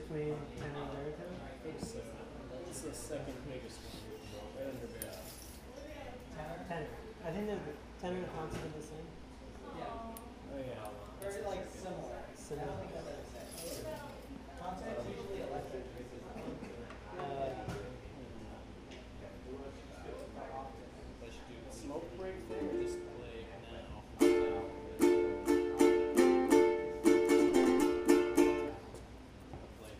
between Ten and America? It's the second biggest one. Right under Bear. Tenor. I think the tenor and the consonant are the same. Oh yeah. Very like similar. Similar. I don't think that's the same. Consonants usually electric. I should do the smoke break thing or just play now. Play.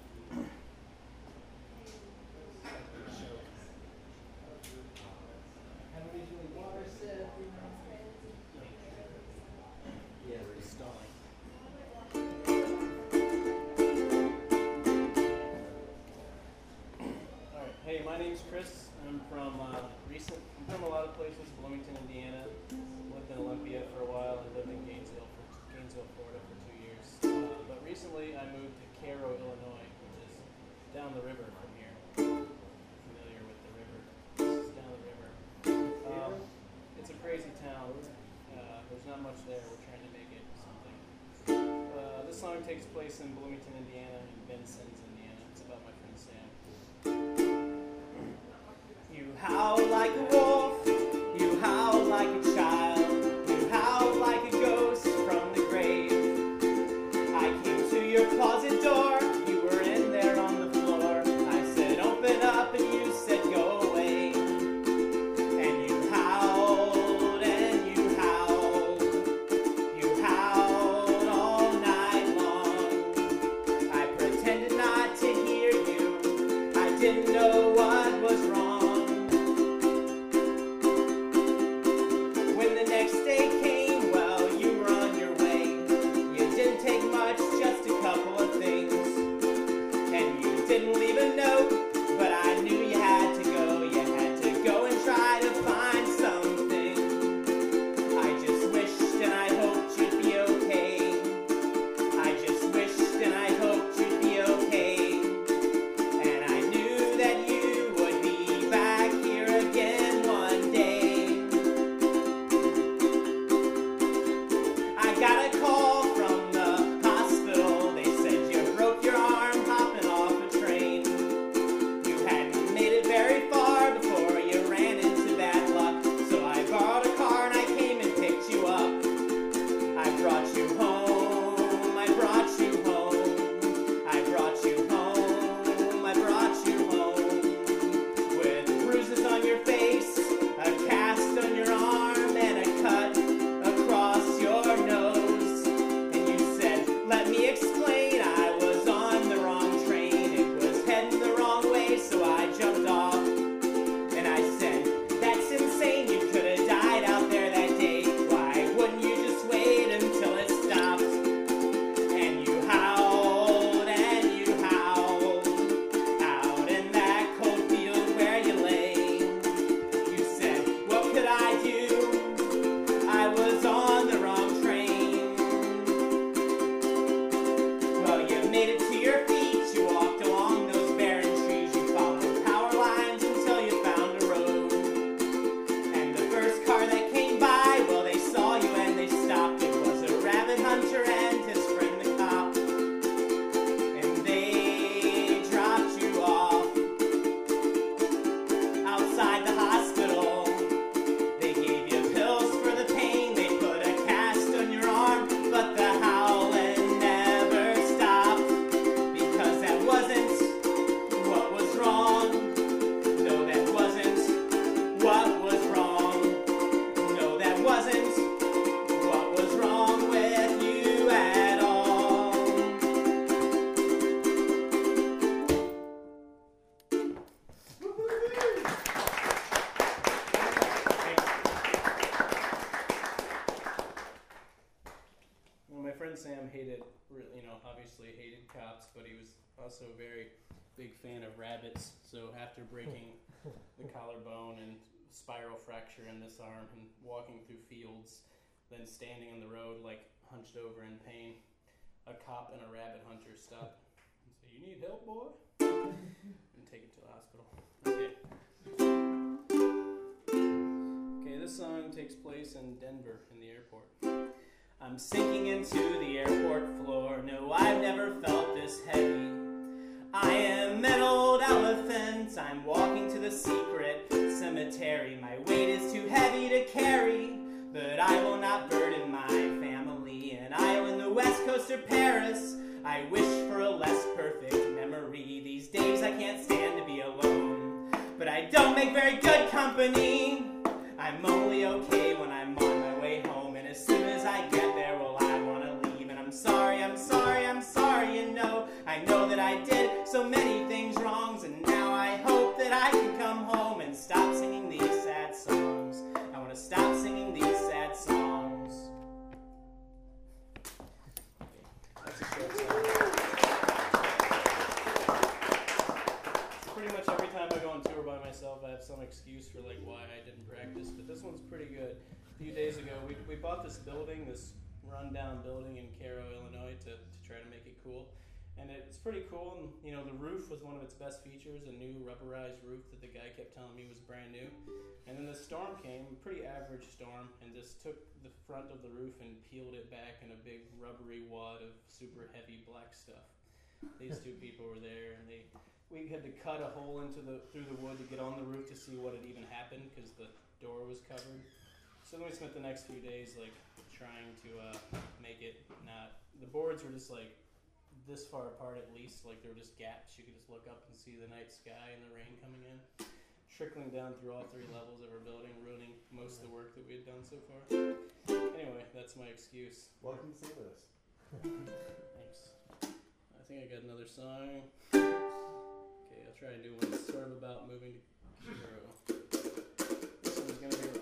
And we usually water sip. Yeah, we're stalling. Alright, hey, my name's Chris. I'm from a lot of places, Bloomington, Indiana. Lived in Olympia for a while and lived in Gainesville, Florida for 2 years. But recently I moved to Cairo, Illinois, which is down the river from here. Familiar with the river? This is down the river. It's a crazy town. There's not much there. We're trying to make it something. This song takes place in Bloomington, Indiana, and Vincennes, Indiana. It's about my friend Sam. You howl like a wolf, you howl like a child, you howl like a ghost from the grave. I came to your closet door, you were in there on the floor. I said open up and you said go away. And you howled and you howled, you howled all night long. I pretended not to hear you, I didn't know what was wrong. When the next day came, well, you were on your way. You didn't take much, just a couple of things. And you didn't leave a note, but I knew you had to go. You had to go and try to find something. I just wished and I hoped you'd be okay. I just wished and I hoped you'd be okay. And I knew that you would be back here again one day. I got a call from the hospital. They said you broke your arm hopping off a train. You hadn't made it very far before you ran into bad luck. So I borrowed a car and I came and picked you up. I brought you home, I brought you home, I brought you home, I brought you home. With bruises on your face, a cast on your arm, and a cut across your nose. And you said, let me explain, I was on the wrong train. It was heading the wrong way, so I jumped off. And I said, that's insane, you could have died out there that day. Why wouldn't you just wait until it stopped? And you howled and you howled out in that cold field where you lay. You said, what could I do? I was on the wrong train. Well, you made it to your feet, you walked along those barren trees, you followed power lines until you found a road. And the first car that came by, well, they saw you and they stopped. It was a rabbit hunter and his friend the cop. And they dropped you off outside the hospital. They gave you pills for the pain, they put a cast on your arm, but the howling never stopped. Because that wasn't what was wrong. No, that wasn't what was wrong. No, that wasn't what was wrong with you at all. Well, my friend Sam obviously hated cops, but he was also a very big fan of rabbits. So after breaking the collarbone and spiral fracture in this arm and walking through fields, then standing on the road like hunched over in pain, a cop and a rabbit hunter stop and say, "You need help, boy?" and take him to the hospital. Okay, this song takes place in Denver in the airport. I'm sinking into the airport floor. No, I've never felt this heavy. I'm walking to the secret cemetery. My weight is too heavy to carry, but I will not burden my family. In Iowa, the West Coast, or Paris, I wish for a less perfect memory. These days I can't stand to be alone, but I don't make very good company. I'm only okay when I'm on my way home, and as soon as I get there, well, I want to leave. And I'm sorry, I'm sorry, I'm sorry, you know. I know that I did so many things wrongs, and now I hope that I can come home and stop singing these sad songs. I want to stop singing these sad songs. That's a short song. Pretty much every time I go on tour by myself, I have some excuse for like why I didn't practice, but this one's pretty good. A few days ago, we bought this building, this rundown building in Cairo, Illinois, to try to make it cool. And it's pretty cool, and you know, the roof was one of its best features, a new rubberized roof that the guy kept telling me was brand new. And then the storm came, a pretty average storm, and just took the front of the roof and peeled it back in a big rubbery wad of super heavy black stuff. These two people were there, and we had to cut a hole through the wood to get on the roof to see what had even happened, because the door was covered. So then we spent the next few days like trying to make it not. The boards were just like this far apart at least, like there were just gaps. You could just look up and see the night sky and the rain coming in, trickling down through all three levels of our building, ruining most of the work that we had done so far. Anyway, that's my excuse. Welcome to St. Louis. Thanks. I think I got another song. Okay, I'll try and do one that's sort of about moving to Cairo. This one's gonna be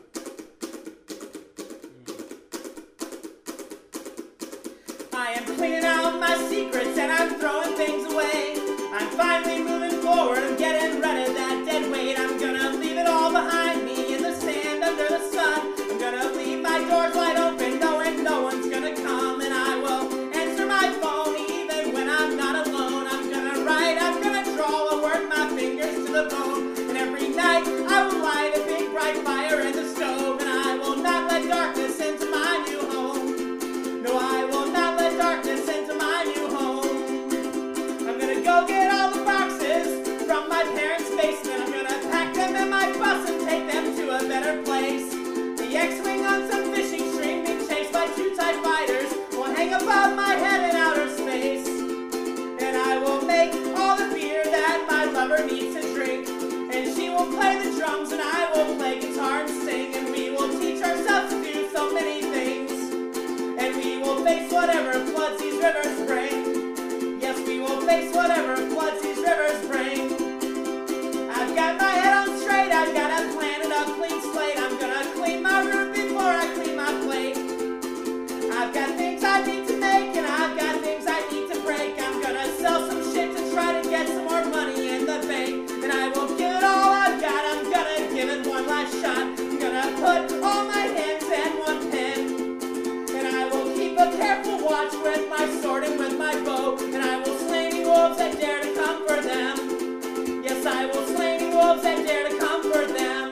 I am cleaning out my secrets and I'm throwing things away. I'm finally moving forward, I'm getting rid of that dead weight. I'm gonna leave it all behind me in the sand under the sun. I'm gonna leave my doors wide open, knowing no one's gonna come. And I will answer my phone even when I'm not alone. I'm gonna write, I'm gonna draw, I'll work my fingers to the bone. And every night I will light a big bright fire in the stove. And I will not let darkness into my new home. No, I will not let darkness into my new home. I'm gonna go get all the boxes from my parents' basement. I'm gonna pack them in my bus and take them to a better place. The X-wing on some fishing stream, being chased by two TIE fighters, will hang above my head in outer space. And I will make all the beer that my lover needs to drink. And she will play the drums and I will play guitar and sing. And we will teach ourselves to do so many things. And we will face whatever floods these rivers bring. Yes, we will face whatever floods these rivers bring. I've got my head on straight, I've got a plan and a clean slate. I'm gonna clean my room before I clean my plate. I've got things I need to make and I've got things I need to break. I'm gonna sell some shit to try to get some more money in the bank. And I will give it all I've got, I'm gonna give it one last shot. I'm gonna put all my hands in one pen. A careful watch with my sword and with my bow, and I will slay any wolves that dare to come for them. Yes, I will slay any wolves that dare to come for them.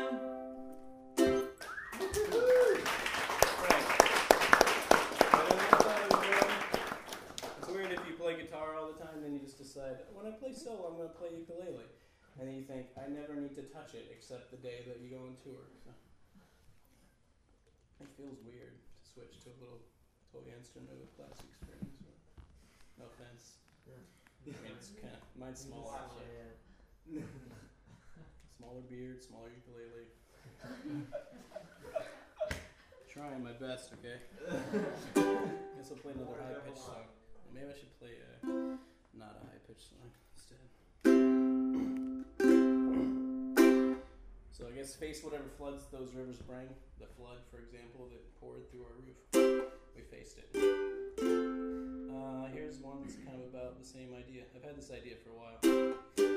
It's weird if you play guitar all the time, then you just decide, when I play solo, I'm going to play ukulele. And then you think, I never need to touch it except the day that you go on tour. So it feels weird to switch to a little toy instrument with plastic strings. No offense. Yeah. I mean, it's kind of, mine's smaller. So. Smaller beard, smaller ukulele. Trying my best, okay? Guess I'll play another high-pitched song. Maybe I should play not a high-pitched song instead. So I guess face whatever floods those rivers bring. The flood, for example, that poured through our roof. We faced it. Here's one that's kind of about the same idea. I've had this idea for a while.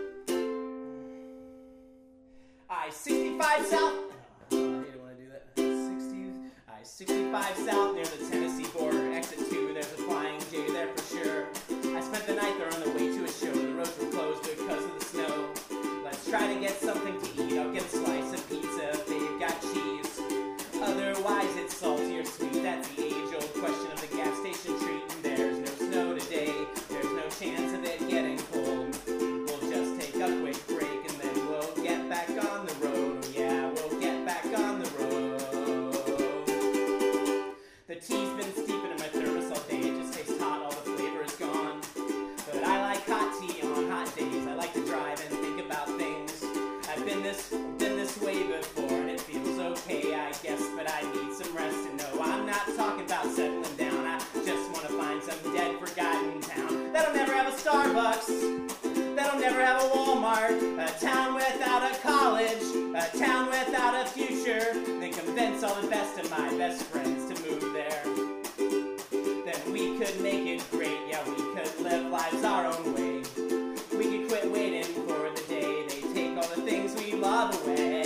I-65 South. I hate it when I do that. I-65 South near the Tennessee border. Exit 2, there's a Flying J there for sure. I spent the night there on the way to a show. The roads were closed because of the snow. Let's try to get something to eat. I'll get a slice of pizza if they've got cheese. Otherwise it's salty or sweet. That's the age-old question of the gas station treat. And there's no snow today. There's no chance of it getting cold. We'll just take a quick break and then we'll never have a Walmart, a town without a college, a town without a future, then convince all the best of my best friends to move there. Then we could make it great, yeah, we could live lives our own way. We could quit waiting for the day they take all the things we love away.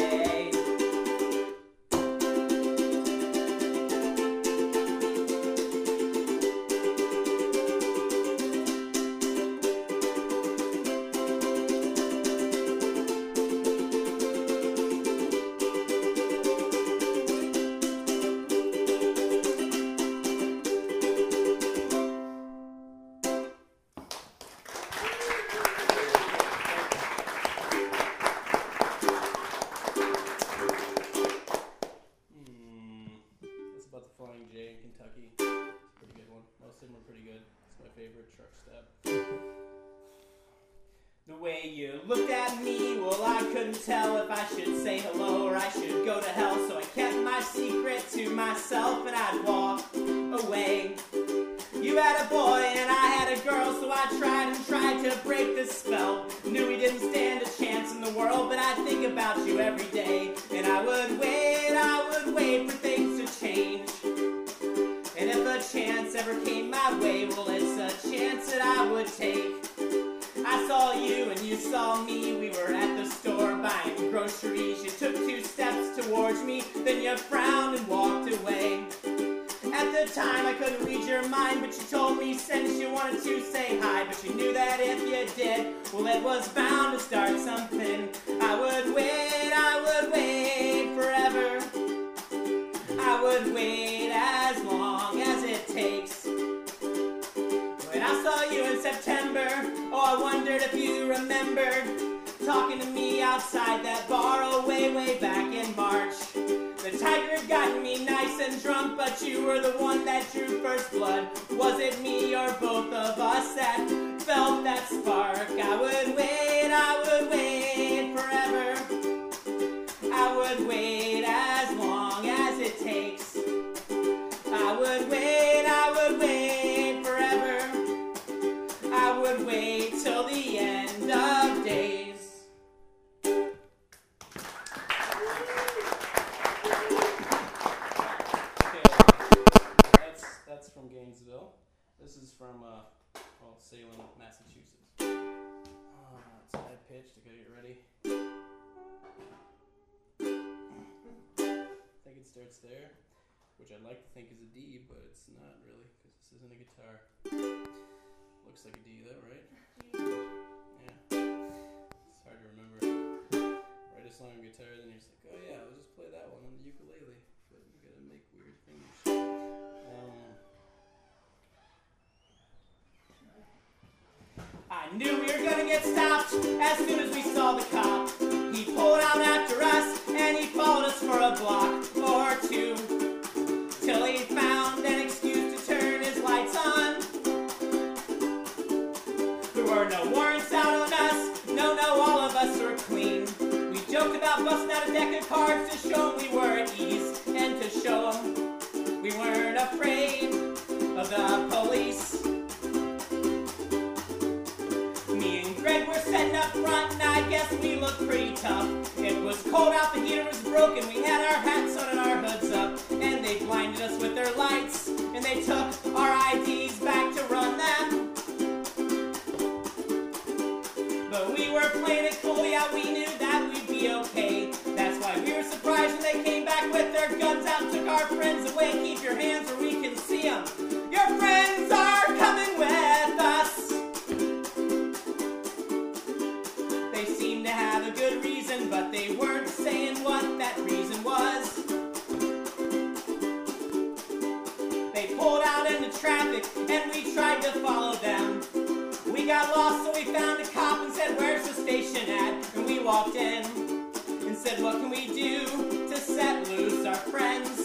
The way you looked at me, well, I couldn't tell if I should say hello or I should go to hell. So I kept my secret to myself and I'd walk away. You had a boy and I had a girl, so I tried to break the spell. Knew we didn't stand a chance in the world, but I'd think about you every day. And I would wait for things to change. And if a chance ever came my way, well, it's a chance that I would take. I saw you and you saw me, we were at the store buying groceries. You took 2 steps towards me, then you frowned and walked away. At the time I couldn't read your mind, but you told me since you wanted to say hi. But you knew that if you did, well, it was bound to start something. I would wait forever. I would wait as long as it takes. When I saw you in September, oh, I wondered if you remembered talking to me outside that bar, oh, way back in March. The tiger got me nice and drunk, but you were the one that drew first blood. Was it me or both of us that felt that spark? I would wait forever. I would wait as long as it takes. I would wait forever. I would wait till the end of days. Okay, that's from Gainesville. This is from Salem, Massachusetts. It's high pitched. Okay, get ready. I think it starts there, which I'd like to think is a D, but it's not really, because this isn't a guitar. Looks like a D though, right? Yeah. It's hard to remember. Write a song on guitar, then you're just like, oh yeah, I'll just play that one on the ukulele. But you gotta make weird fingers. I knew we were gonna get stopped as soon as we saw the cop. He pulled out after us and he followed us for a block or two, till he found an excuse to turn his lights on. There were no warrants out on us, no, all of us were clean. We joked about busting out a deck of cards to show 'em we were at ease, and to show 'em we weren't afraid of the police. Me and Greg were sitting up front, and I guess we looked pretty tough. It was cold out, the heater was broken, we had our hats on and our hoods up, and they blinded us with their lights, and they took our IDs back to run them. But we were playing it cool, yeah, we knew that we'd be okay. That's why we were surprised when they came back with their guns out, took our friends away. Keep your hands where we can see them. Your friends are coming with us. They seemed to have a good reason, but they weren't saying what that reason was. They pulled out into traffic and we tried to follow them. We got lost, so we found a cop and said, where's the station at? And we walked in and said, what can we do to set loose our friends?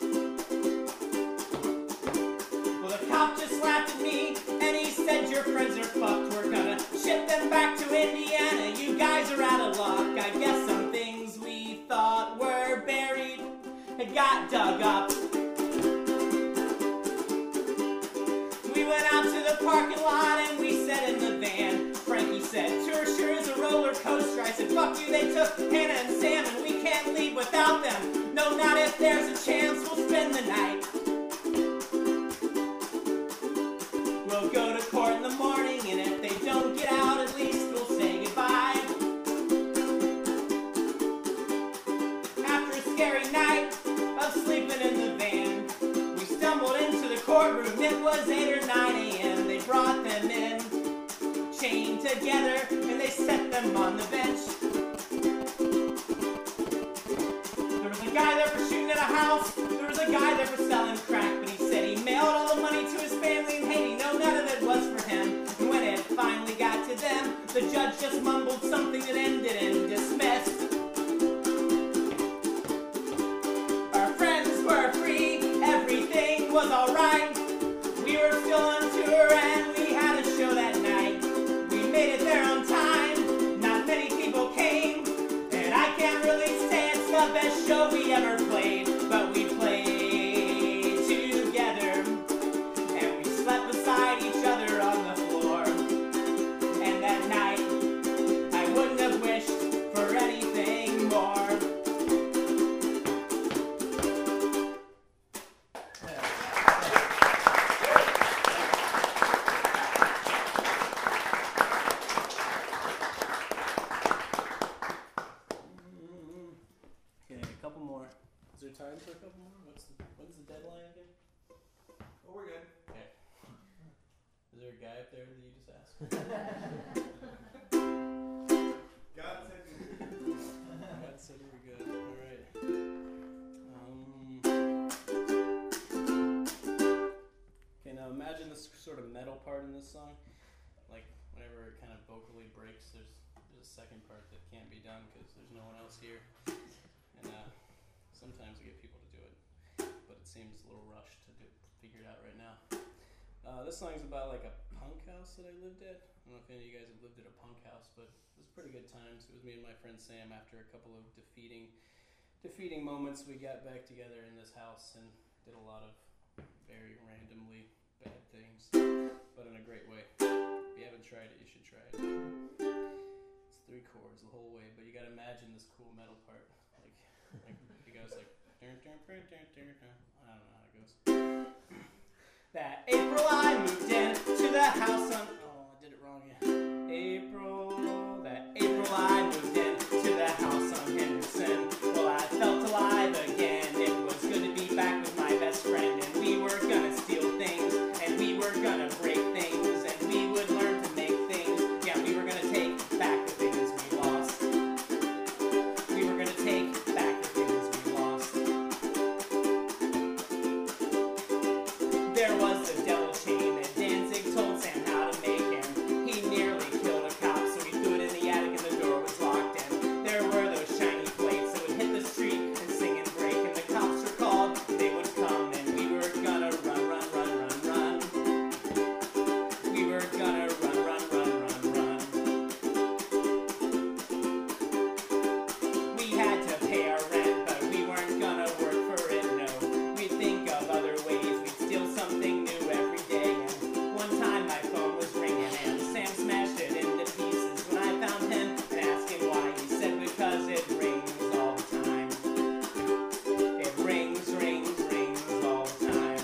Well, the cop just laughed at me and he said, your friends are fucked. We're gonna ship them back to Indiana. You guys are out of luck. I guess some things we thought were buried had got dug up. We went out to the parking lot and we sat in the van. Frankie said, sure, said, fuck you, they took Hannah and Sam, and we can't leave without them. No, not if there's a chance, we'll spend the night. We'll go to court in the morning, and if they don't get out, at least we'll say goodbye. After a scary night of sleeping in the van, we stumbled into the courtroom. It was 8 or 9 a.m. They brought them in, chained together, and they set them on the bench. There was a guy there for shooting at a house. There was a guy there for selling crack, but he said he mailed all the money to his family in Haiti. No, none of it was for him. And when it finally got to them, the judge just mumbled something that ended in dismissed. Our friends were free, everything was alright. We were still on tour and we had a show that night. We made it there on time, not many people came, and I can't really say it's the best show we ever played, but we played together, and we slept beside each other on the floor. And that night, I wouldn't have wished for anything more. Okay, a couple more. Is there time for a couple more? When's the deadline again? Oh, we're good. Okay. Is there a guy up there that you just asked? God said God said we were good. All right. Okay, now imagine this sort of metal part in this song. Like whenever it kind of vocally breaks, there's a second part that can't be done because there's no one else here. And sometimes I get people to do it, but it seems a little rushed to figure it out right now. This song's about like a punk house that I lived at. I don't know if any of you guys have lived at a punk house, but it was pretty good times. It was me and my friend Sam. After a couple of defeating moments, we got back together in this house and did a lot of very randomly bad things, but in a great way. If you haven't tried it, you should try it. It's 3 chords the whole way, but you gotta imagine this cool metal part. Like it goes like, I don't know how it goes. That April I moved in to the house on, oh, I did it wrong again. That April I moved in to the house on Henderson. Well, I felt alive again. It was good to be back with my best friend, and we were gonna steal things, and we were gonna break things, and we would learn to make things. Yeah, we were gonna take back the things we lost. We were gonna take back the things we lost. There was a devil chain that Danzig told Sam how to make, and he nearly killed a cop, so he threw it in the attic and the door was locked. And there were those shiny plates that would hit the street and sing and break, and the cops were called, they would come, and we were gonna run. We were gonna run. We had to pay our rent, but we weren't gonna work for it, no. We'd think of other ways, we'd steal something new every day. And one time my phone was ringing and Sam smashed it into pieces. When I found him and asked him why, he said because it rings all the time. It rings all the time.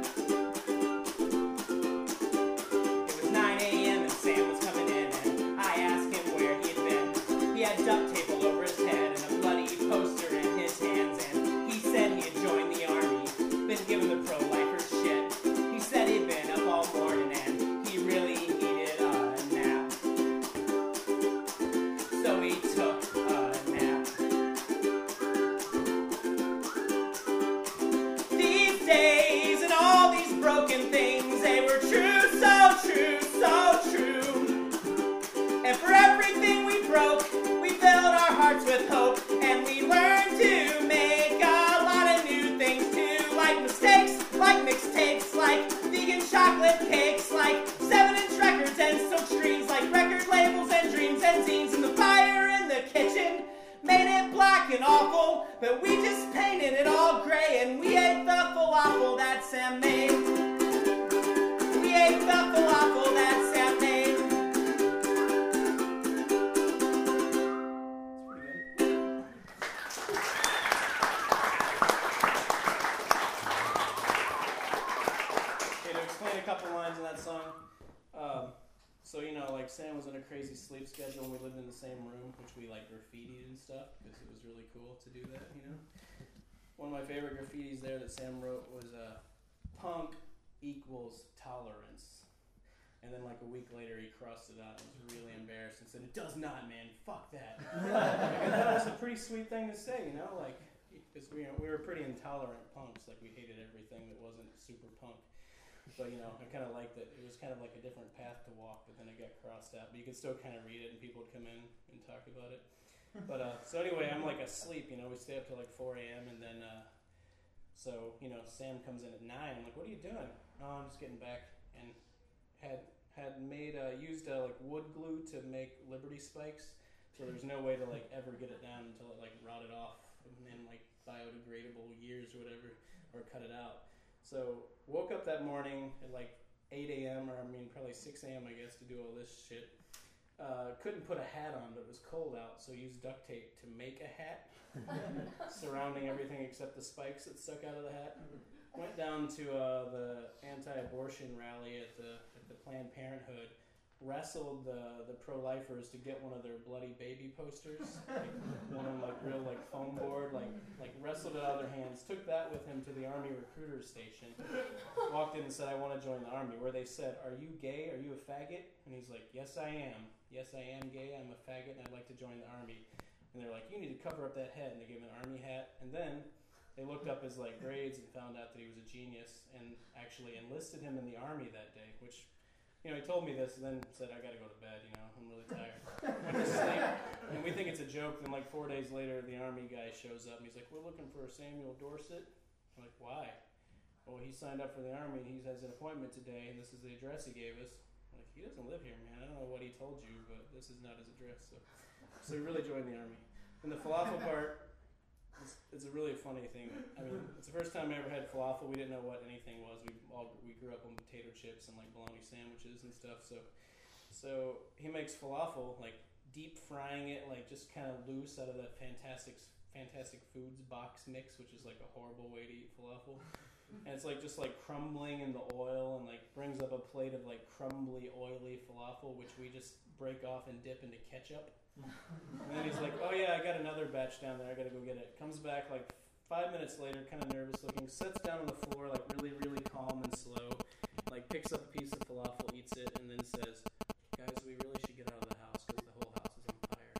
It was 9 a.m. and Sam was coming in, and I asked him where he'd been. He had duct tape all over his head and a bloody poster in his hands, and he said he had joined the army, been given the pro-lifers shit. He said he'd been up all morning and he really needed a nap. So he took a nap. These days and all these broken things, they were true, so true, so true. And for everything we broke, we filled our hearts with hope, and we learned to make a lot of new things too. Like mistakes, like mixtapes, like vegan chocolate cakes, like 7-inch records and silk screens, like record labels and dreams and zines. And the fire in the kitchen made it black and awful, but we just painted it all gray, and we ate the falafel that Sam made. We ate the falafel that Sam made. sleep schedule when we lived in the same room, which we like graffitied and stuff because it was really cool to do that, you know. One of my favorite graffitis there that Sam wrote was punk equals tolerance. And then like a week later he crossed it out and was really embarrassed and said, "It does not, man, fuck that." And that was a pretty sweet thing to say, you know, like, because we were pretty intolerant punks, like we hated everything that wasn't super punk. But, you know, I kind of liked that. It was kind of like a different path to walk, but then it got crossed out. But you could still kind of read it and people would come in and talk about it. But, so anyway, I'm like asleep, you know, we stay up till like 4 a.m. and then, so, you know, Sam comes in at 9. I'm like, "What are you doing?" "Oh, I'm just getting back." And had made used like wood glue to make Liberty spikes, so there's no way to like ever get it down until it like rotted off in like biodegradable years or whatever, or cut it out. So woke up that morning at like 8 a.m. or I mean probably 6 a.m. I guess to do all this shit. Couldn't put a hat on, but it was cold out, so used duct tape to make a hat surrounding everything except the spikes that stuck out of the hat. Went down to the anti-abortion rally at the Planned Parenthood, wrestled the pro-lifers to get one of their bloody baby posters, like one of them like real like foam board, like wrestled it out of their hands, took that with him to the Army recruiter station, walked in and said, "I want to join the Army," where they said, "Are you gay? Are you a faggot?" And he's like, "Yes, I am. Yes, I am gay. I'm a faggot and I'd like to join the Army." And they're like, "You need to cover up that head," and they gave him an Army hat. And then they looked up his like grades and found out that he was a genius and actually enlisted him in the Army that day, which, you know, he told me this and then said, "I gotta go to bed, you know, I'm really tired." Went to sleep, and we think it's a joke. Then like 4 days later, the Army guy shows up and he's like, "We're looking for Samuel Dorset." I'm like, "Why?" "Well, he signed up for the Army and he has an appointment today and this is the address he gave us." I'm like, "He doesn't live here, man. I don't know what he told you, but this is not his address." So he really joined the Army. And the falafel part, it's a really funny thing. I mean, it's the first time I ever had falafel. We didn't know what anything was. We grew up on potato chips and like bologna sandwiches and stuff. So he makes falafel, like deep frying it, like just kind of loose out of the Fantastic Foods box mix, which is like a horrible way to eat falafel. And it's like just like crumbling in the oil, and like brings up a plate of like crumbly, oily falafel, which we just break off and dip into ketchup. And then he's like, "Oh yeah, I got another batch down there, I gotta go get it." Comes back like 5 minutes later, kind of nervous looking, sits down on the floor like really, really calm and slow, like picks up a piece of falafel, eats it, and then says, "Guys, we really should get out of the house because the whole house is on fire."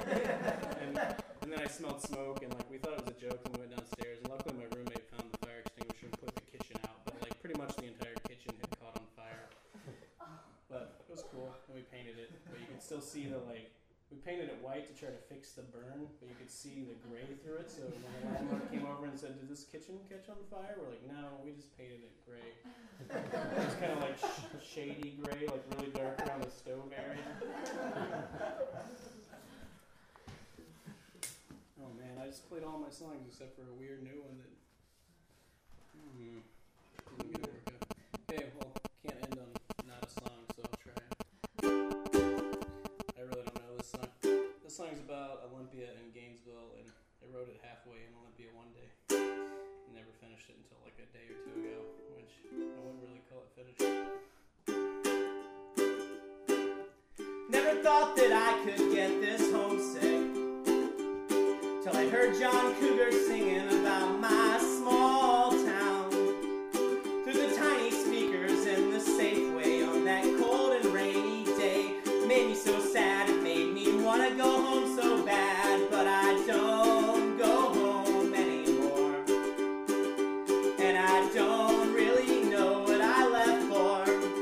and then I smelled smoke, and like we thought it was a joke, and we went downstairs, and luckily my roommate found the fire extinguisher and put the kitchen out, but like pretty much the entire kitchen had caught on fire. But it was cool, and we painted it, but you could still see the like, we painted it white to try to fix the burn, but you could see the gray through it. So when the landlord came over and said, "Did this kitchen catch on fire?" We're like, "No, we just painted it gray." It was kind of like shady gray, like really dark around the stove area. Oh man, I just played all my songs except for a weird new one that didn't get to work out. Okay, well, can't end on not a song, so I'll try it. I really don't know this song. This song's about Olympia and Gainesville, and I wrote it halfway in Olympia one day. Never finished it until like a day or two ago, which I wouldn't really call it finished. Never thought that I could get this homesick, till I heard John Cougar singing about my small town through the tiny speakers in the Safeway on that cold and rainy day. It made me so sad, it made me want to go home so bad, but I don't go home anymore, and I don't really know what I left for.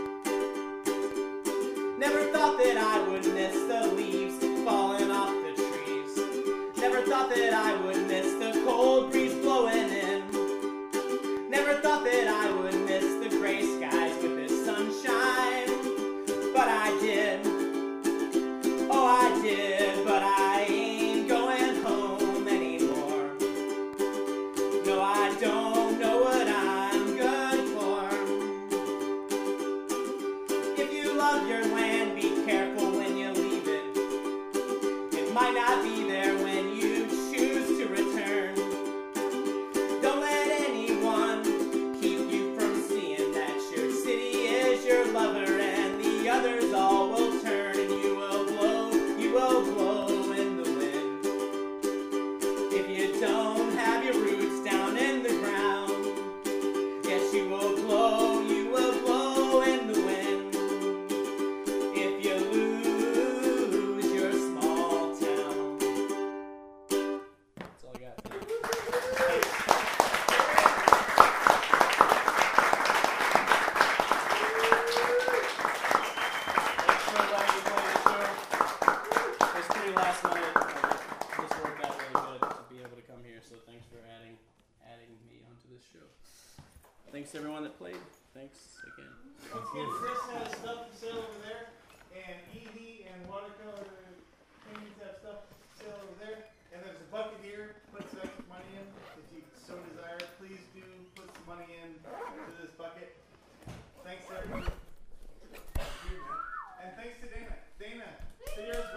Never thought that I would miss the leaves falling off the trees. Never thought that I would miss the cold breeze blowing in. Never thought that I would miss the gray skies with the sunshine, but I did. Oh, I did, but I ain't going home anymore. No, I don't know what I'm good for. If you love your land, be careful when you leave it. It might not be there when you choose to return. Don't let anyone keep you from seeing that your city is your lover, and the others all will turn, and you will blow last minute. This worked out really good to be able to come here. So thanks for adding me onto this show. Thanks to everyone that played. Thanks again. Once again, Chris has stuff for sale over there, and Edie and watercolor paintings have stuff for sale over there. And there's a bucket here. Put some extra money in if you so desire. Please do put some money in to this bucket. Thanks to everyone. And thanks to Dana. Dana, say yours